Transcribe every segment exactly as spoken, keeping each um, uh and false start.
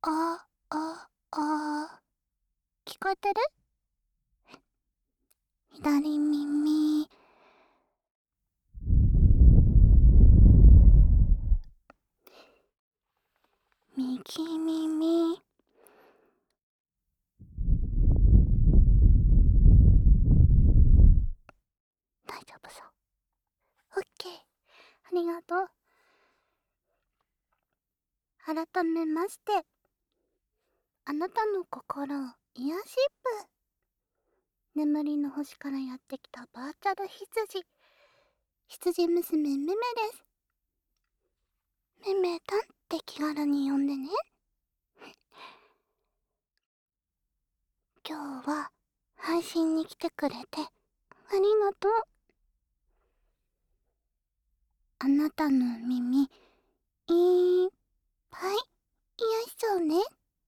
あ、あ、あ、聞こえてる？左耳、右耳、大丈夫そう。オッケー。ありがとう。改めまして、あなたの心を癒しっぷ。眠りの星からやってきたバーチャル羊。羊娘めめです。めめたんって気軽に呼んでね。今日は配信に来てくれてありがとう。あなたの耳いっぱい癒しちゃうね。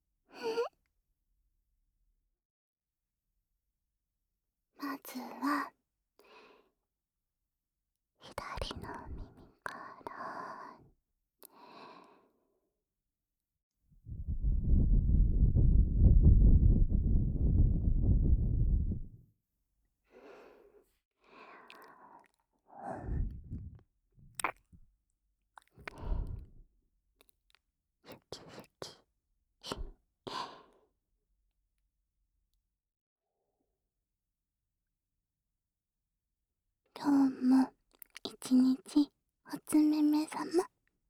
まずは左の耳から。シュキシュキ。今日も一日おつめめさま。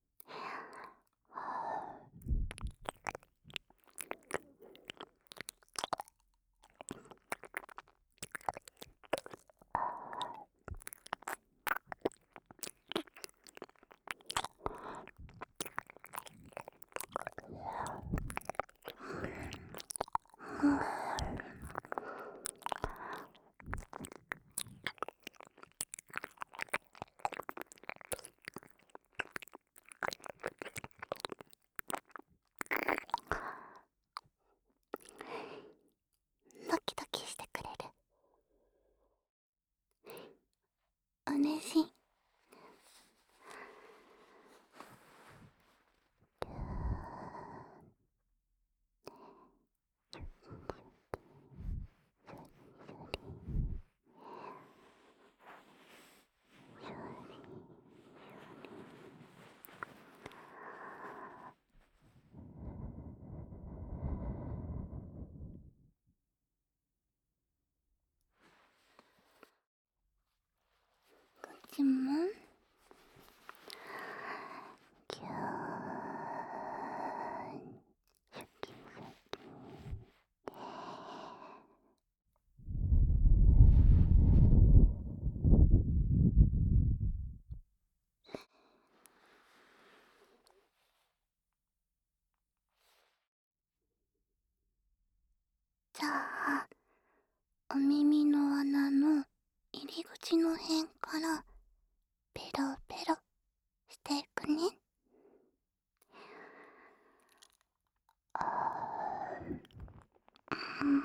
ドキドキしてくれる。嬉しい。こっちもぎゅーん。シュキシュキ。じゃあお耳の穴の入り口の辺からペロペロしていくね。うん。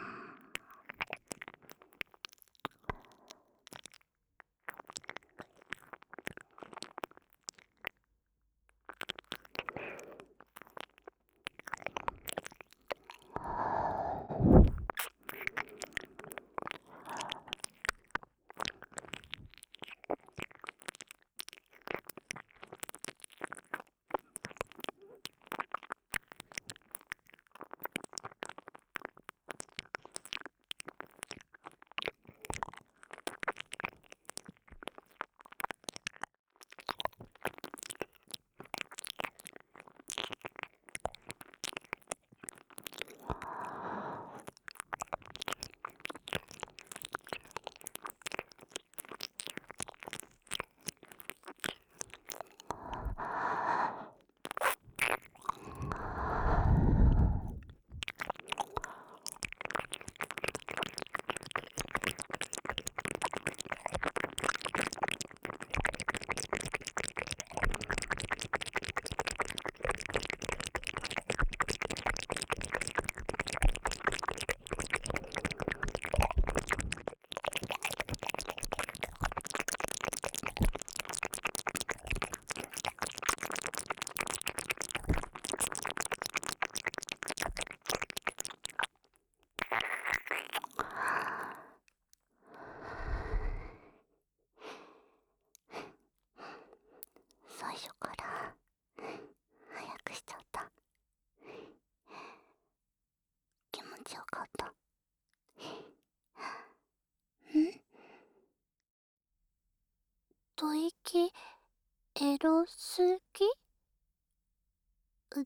エロすぎ？う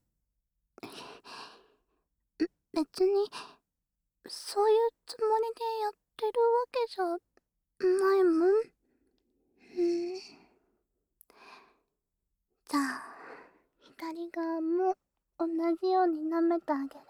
別にそういうつもりでやってるわけじゃないもん。うんじゃあ左側も同じように舐めてあげるね。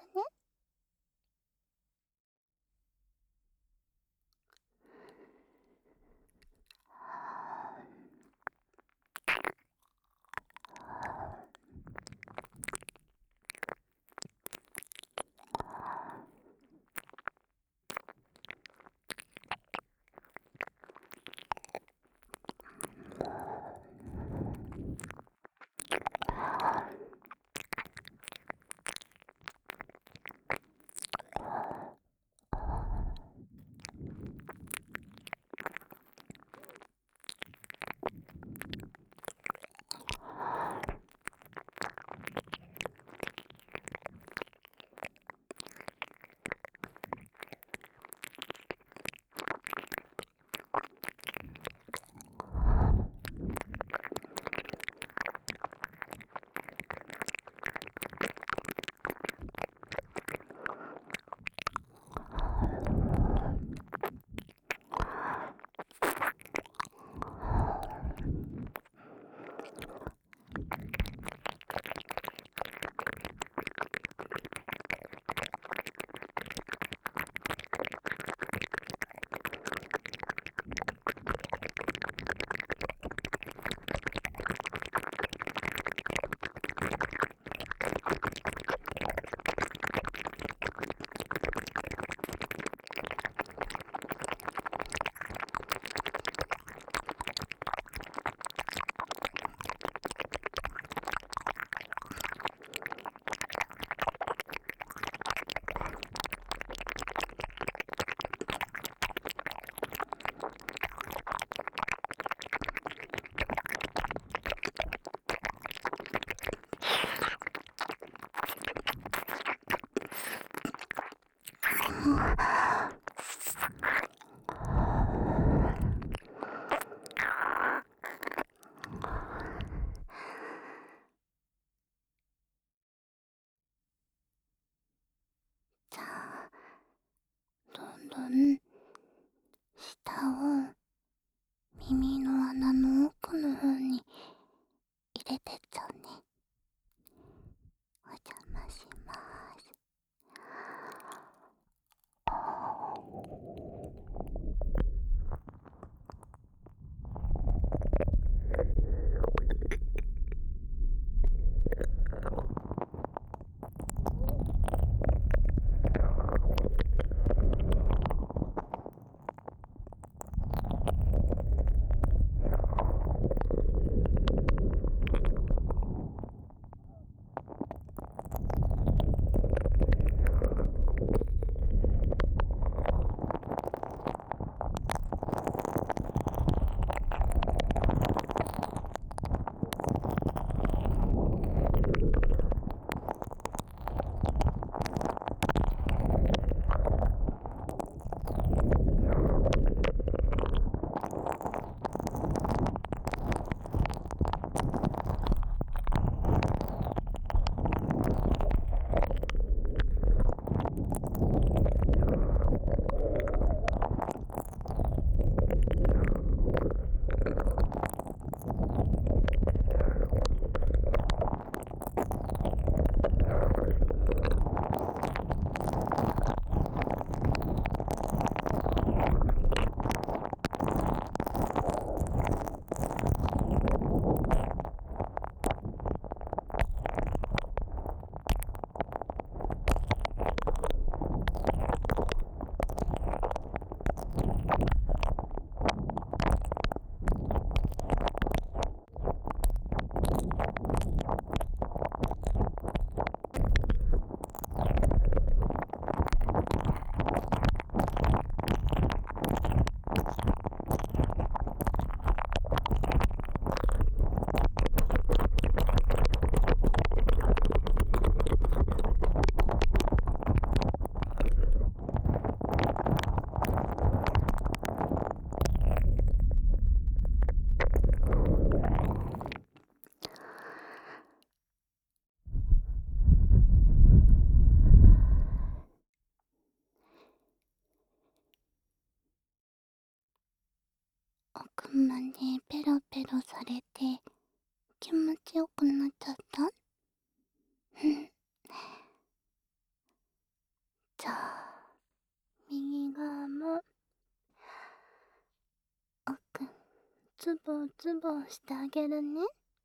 じゃあどんどん下を耳の穴の奥の方に入れてっちゃうね。お邪魔します。 つぼつぼしてあげるね。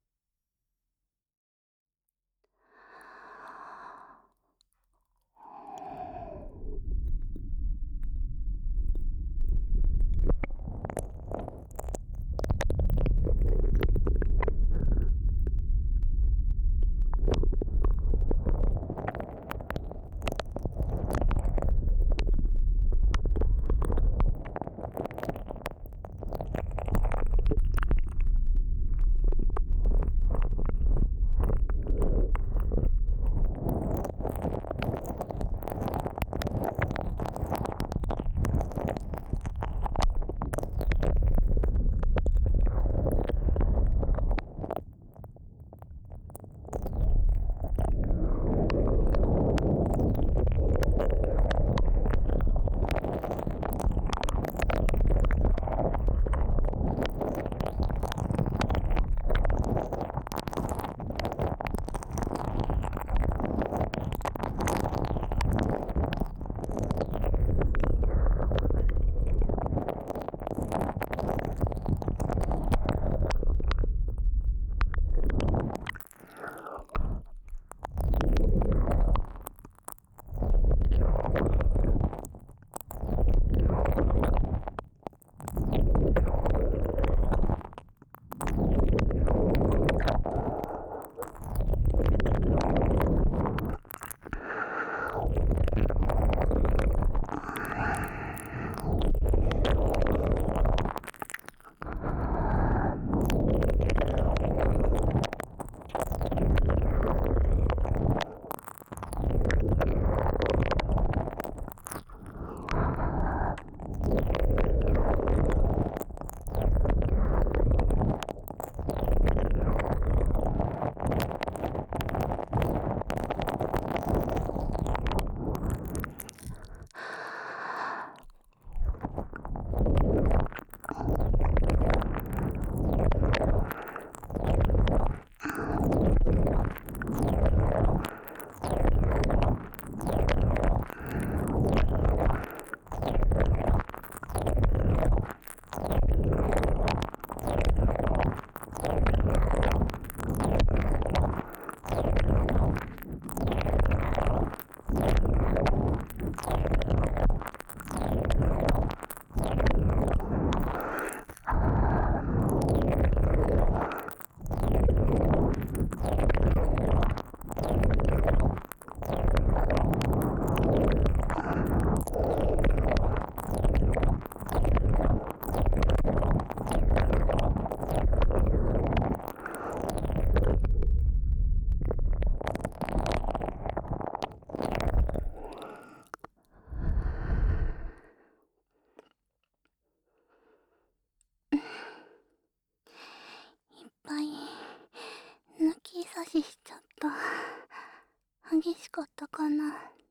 いっぱい抜き差ししちゃった。激しかったかな。ん？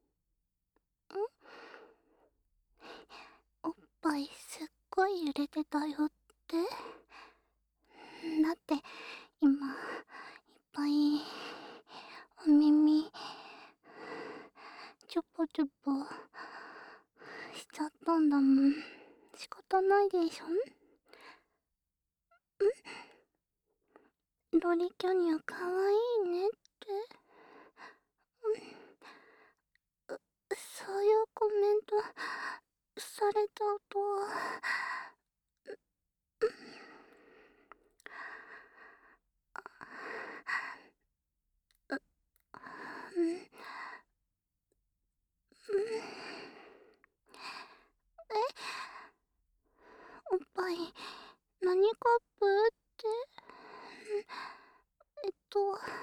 おっぱいすっごい揺れてたよって。だって今いっぱいお耳ちょぽちょぽしちゃったんだもん。仕方ないでしょ。ん？ロリキャニアかわいいねって。うそういうコメントされたとは。うん、うん、え、おっぱい何カップって。えっと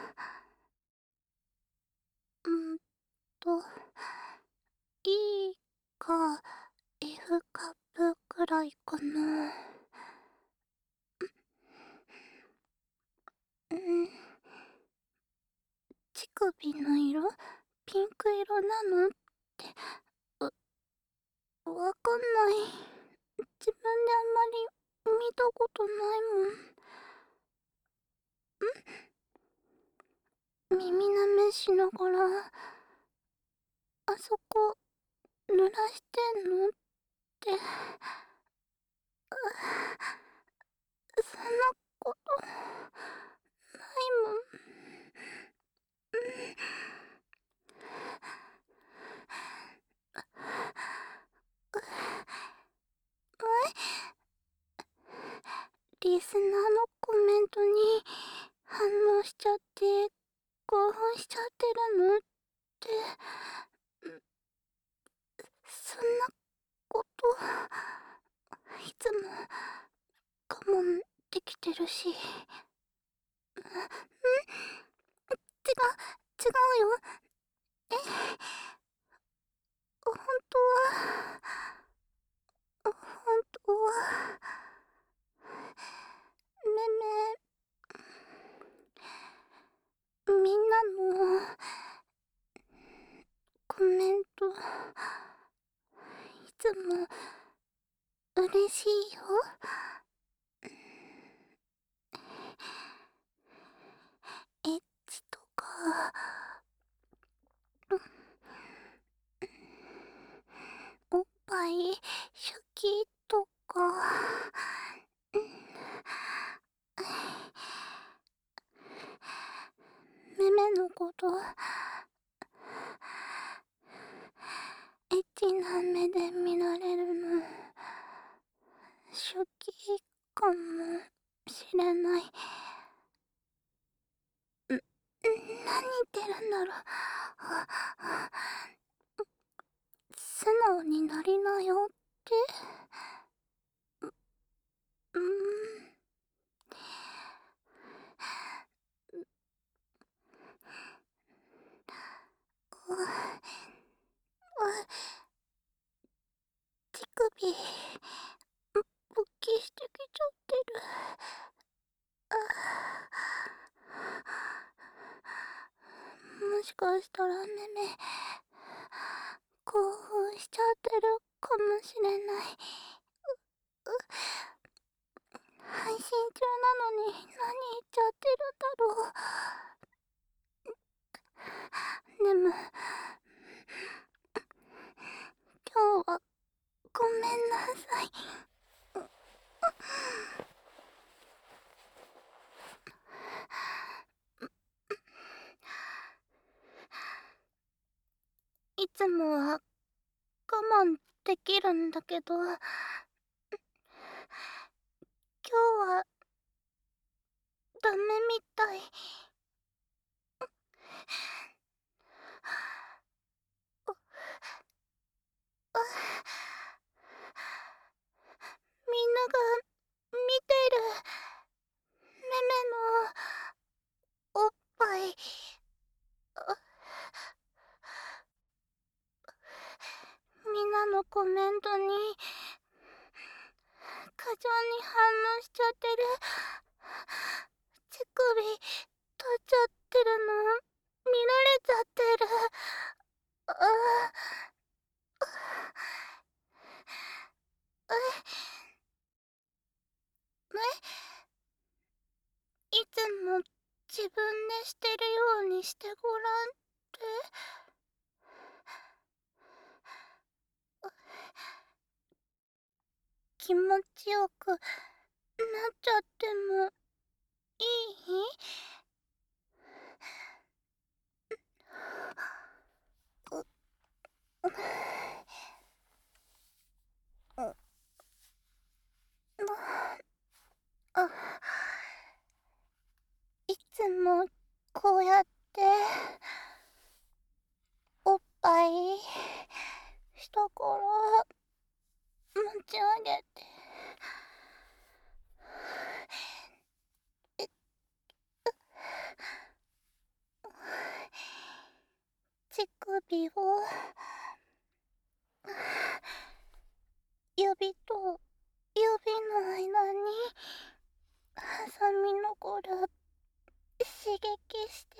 うんと E か F カップくらいかな。うん、乳首の色ピンク色なのって。わわかんない。自分であんまり見たことないもん。耳なめしながらあそこ濡らしてんのって。 そんなことないもん。リスナーのコメントに反応しちゃって興奮しちゃってるのって、そんなこといつも我慢できてるし。んん違う、違うよ。え、本当は本当はめめみんなのコメントいつも嬉しいよ。エッチとかおっぱいシャキとかめめのことエッチな目で見られるの初期かもしれない。ん何言ってるんだろう。素直になりなよってう、うんうう乳首勃起してきちゃってる。あもしかしたらめめ興奮しちゃってるかもしれない。うう配信中なのに何言っちゃってるんだろう。でも今日はごめんなさい。いつもは我慢できるんだけど、今日はダメみたい。みんなが見てるめめのおっぱい。みんなのコメントに過剰に反応しちゃってる。乳首立っちゃってるの見られちゃってる。あえいつも自分でしてるようにしてごらんって。気持ちよくなっちゃってもいい？あいつもこうやっておっぱい下から持ち上げて乳首を指と指の間に挟みながら刺激して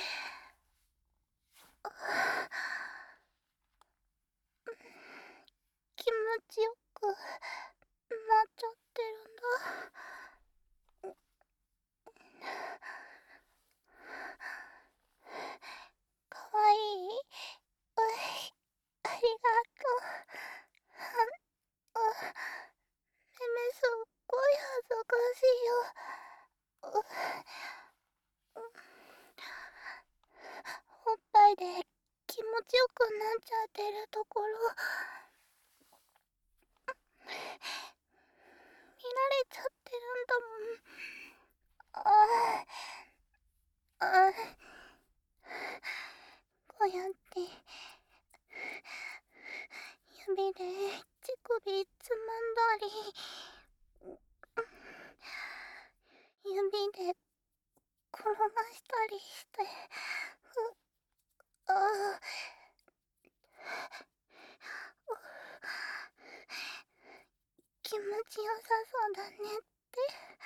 気持ちよくなっちゃってるんだ。かわいい？ういありがとう。めめすっごい恥ずかしいっちゃってるところ見られちゃってるんだもん。ああ、ああ、こうやって指で乳首つまんだり、指で転がしたりして、ああ、気持ちよさそうだねって。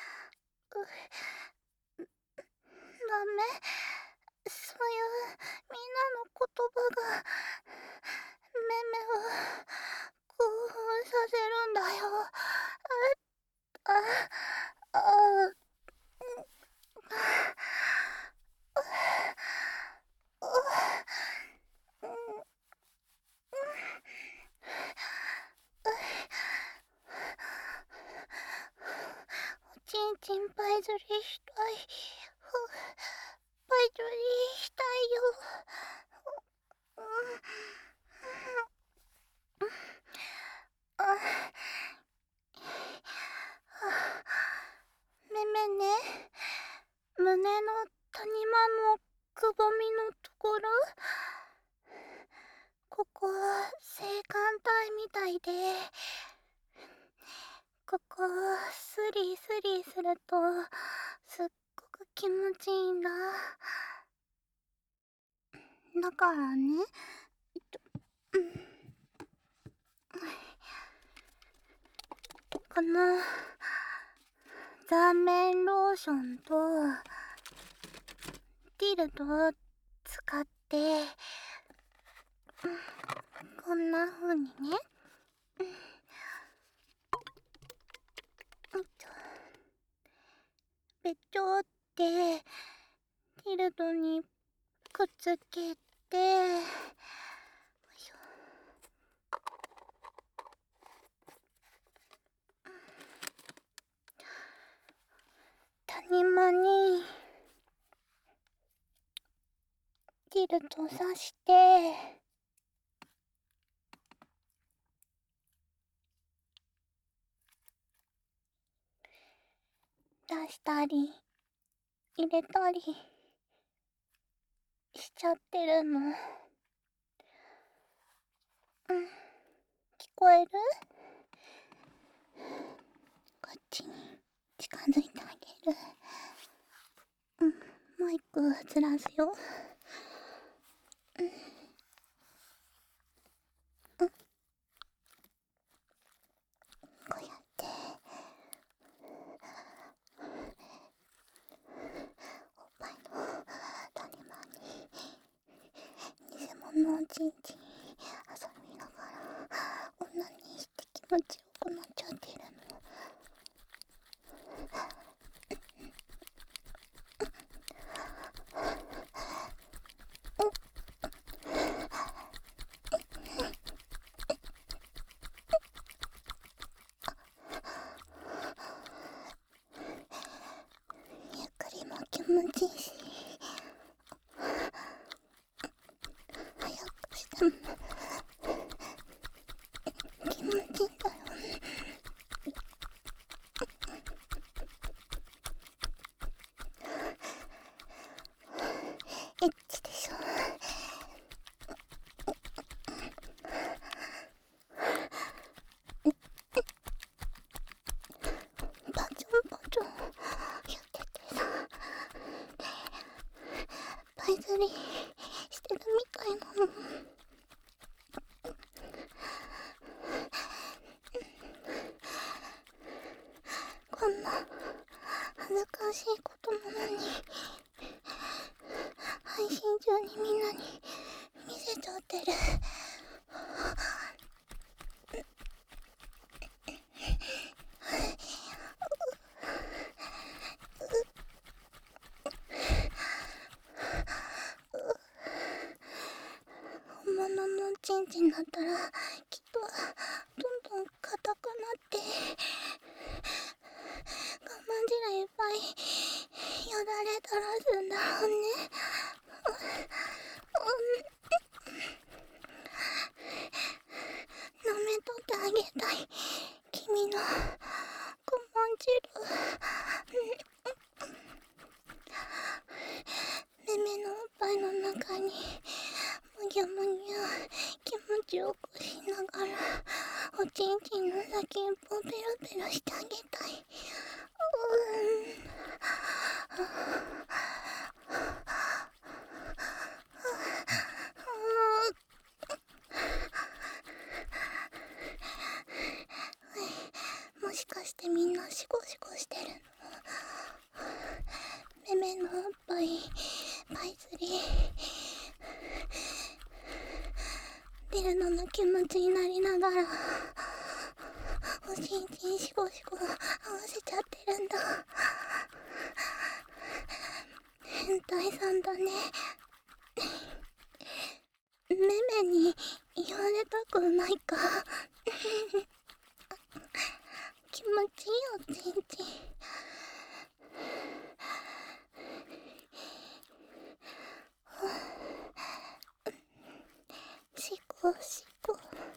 うダメ、そういうみんなの言葉がメメを興奮させるんだよ。あああおちんちんパイ釣りしたい。パイ釣りしたいよ。あめめね、胸の谷間のくぼみのところ、ここ性感帯みたいで、ここスリスリするとすっごく気持ちいいんだ。だからね、えっと、うん、この顔面ローションとティルドを使って、こんな風にね、べちょってティルドにくっつけて、よいしょ、谷間にティルド刺して、出したり入れたりしちゃってるの。うん、聞こえる？こっちに近づいてあげる。うん、マイクずらすよ。うん、うん、こうやっておっぱいの谷間に偽物のちんちん遊びながらオナニーして気持ちよくなっちゃってるの。ゆっくりも気持ちいいし、早くしても気持ちいいんだよね。エッチでしょ。パチョンパチョンやっててさ、パイ釣りしてるみたいなの。こんな恥ずかしいことなのに配信中にみんなに見せちゃってる。本物のチンチンだったらきっとどんどん硬くなって我慢汁いっぱいよだれ垂らすんだろうね。 中にむぎゅむぎゅ気持ちよくしながらおちんちんの先っぽをペロペロしてあげたい。うーん。もしかしてみんなシコシコしてるの？めめのおっぱいパイズリー出るのの気持ちになりながらおちんちんシコシコ合わせちゃってるんだ。変態さんだね。めめに言われたくないか。気持ちいいおちんちん。シコシコ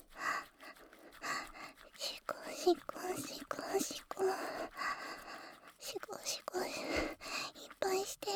シコシコシコシコシコシコいっぱいして。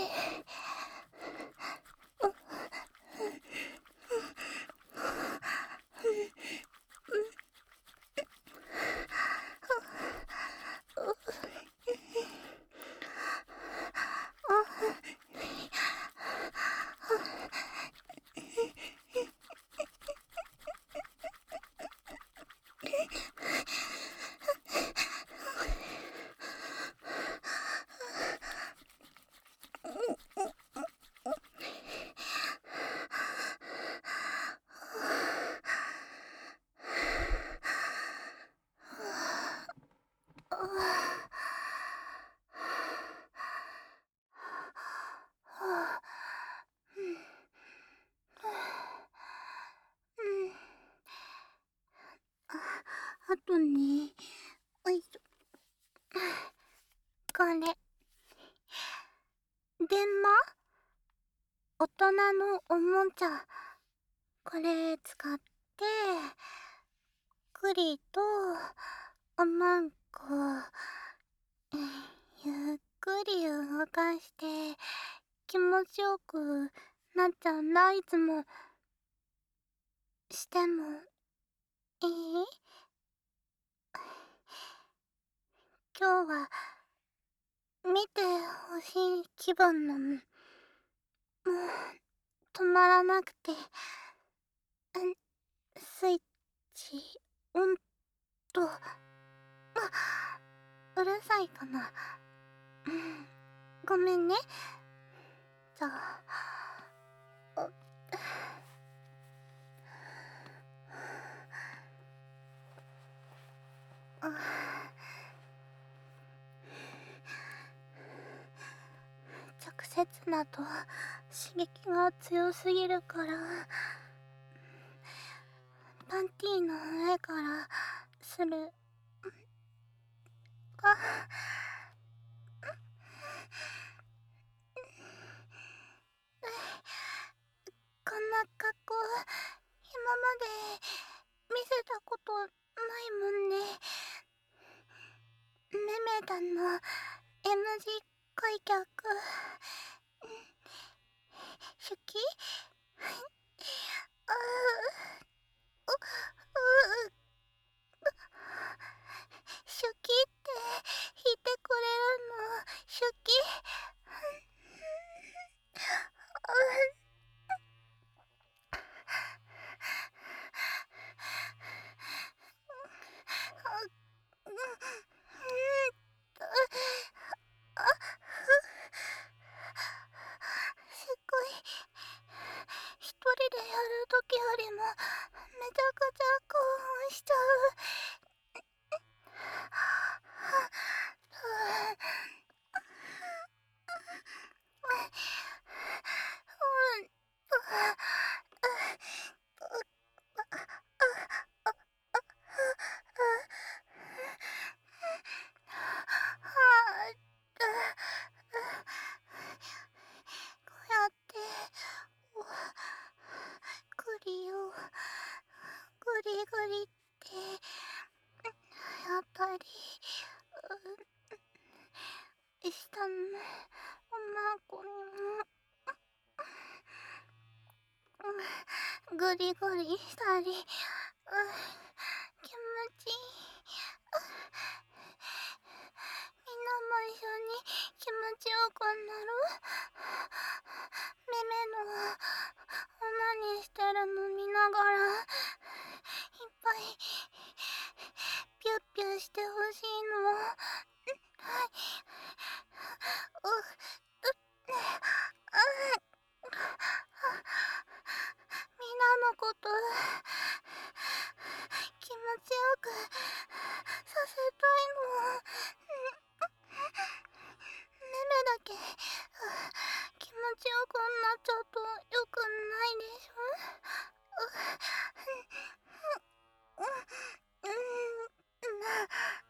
あとね、おいしょ。これ電話大人のおもちゃ、これ使って栗とおまんこゆっくり動かして気持ちよくなっちゃうんだ。いつもしてもいい？今日は見てほしい気分なの。もう止まらなくて、スイッチオンと、あ、うるさいかな。うん、ごめんね。じゃあ、ああ直接だと刺激が強すぎるから、パンティーの上からする。あ、こんな格好今まで見せたことないもんね。めめだの エムジー 開脚好き？あううう初期って弾いてくれるの？初期？ グリグリしたり、うん、気持ちいい。みんなも一緒に気持ちよくなる。めめの何してるの見ながらいっぱいピュッピュしてほしいの。はい。う、う、う、みんなのこと気持ちよくさせたいの。めめだけ気持ちよくなっちゃうとよくないでしょ。う、うん、うん、な、う、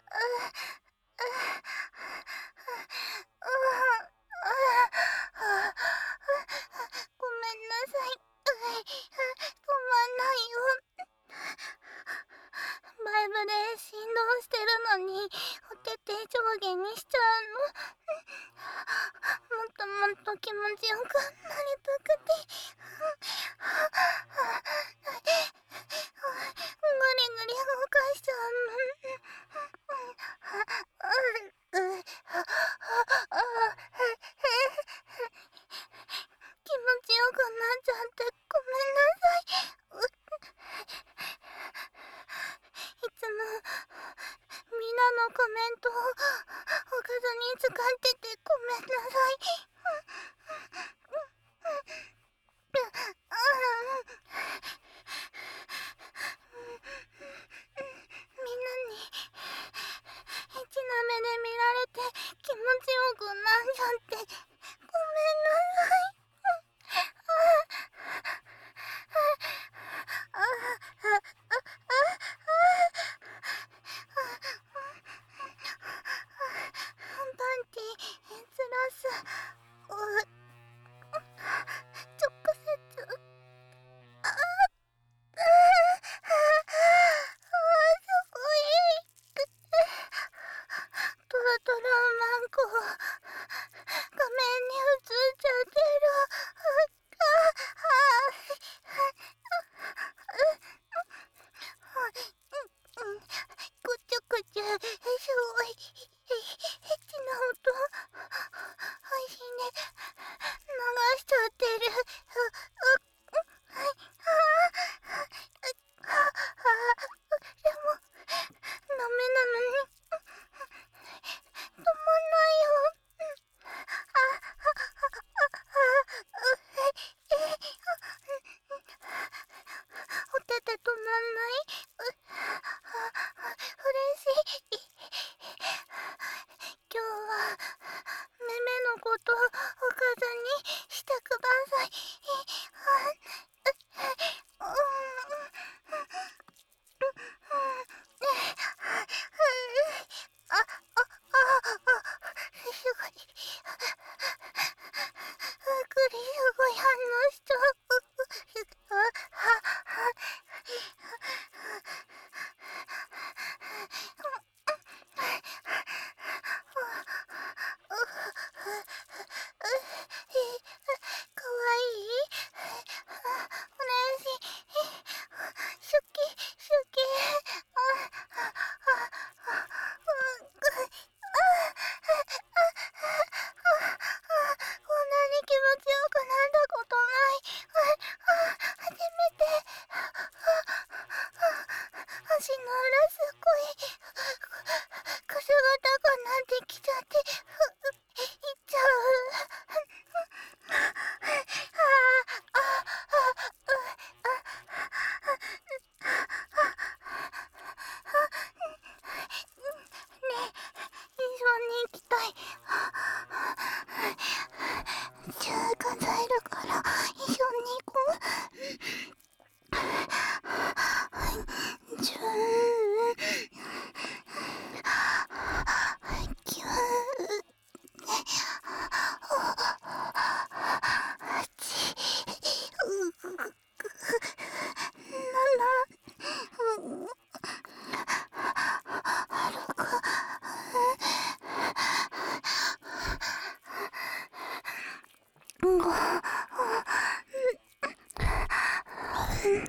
ごめんなさい。止まんないよ。バイブで振動してるのにお手手上下にしちゃうの。もっともっと気持ちよくなりたくて。グリグリ動かしちゃうの。気持ちよくなっちゃってごめんなさい。いつもみんなのコメントをおかずに使っててごめんなさい。みんなにエッチな目で見られて気持ちよくなっちゃってごめんなさい。パンティずらす、う、直接、ああ、ああ、すごい。トロトロマンコ画面に映っちゃってる。ああ、ぐちゅぐちゅ、すごいエッチな音配信で流しちゃってる。でもダメなのに止まんないよ。お手手止まんない。嬉しい。今日はめめのことおかずにしてください。あ、あ、あ、すごい。グリすごい反応しちゃう。かわいい。嬉しい。好き、好き。こんなに気持ちよくなったことない。初めて。足の裏すっごいくすぐったくなってきちゃっていっちゃう。ねえ、一緒に行きたい。じゅう数えるから一緒に行こう。じゅう、きゅう、はち、なな、ろく、ご、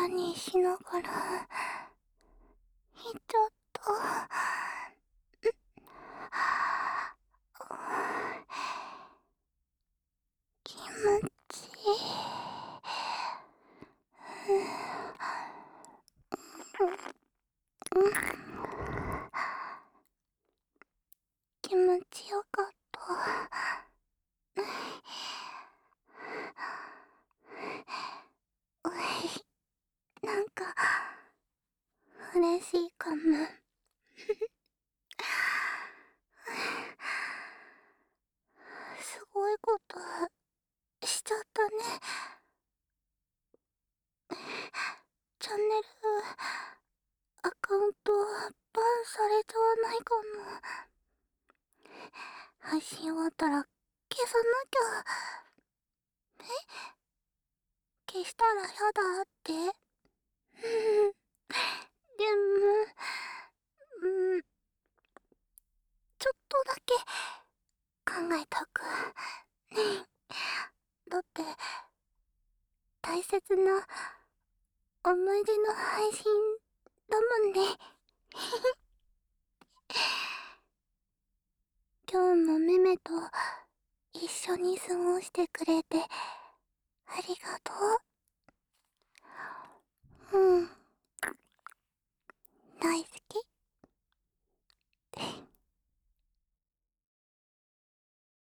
だにしながらいっちゃった。気持ちいい。気持ちよかった。なんか嬉しいかも。すごいことしちゃったね。チャンネルアカウントバンされちゃわないかな。配信終わったら消さなきゃ。え、消したらやだって。でも、うん、ちょっとだけ考えとく。だって大切な思い出の配信だもんね。今日もメメと一緒に過ごしてくれてありがとう。うん。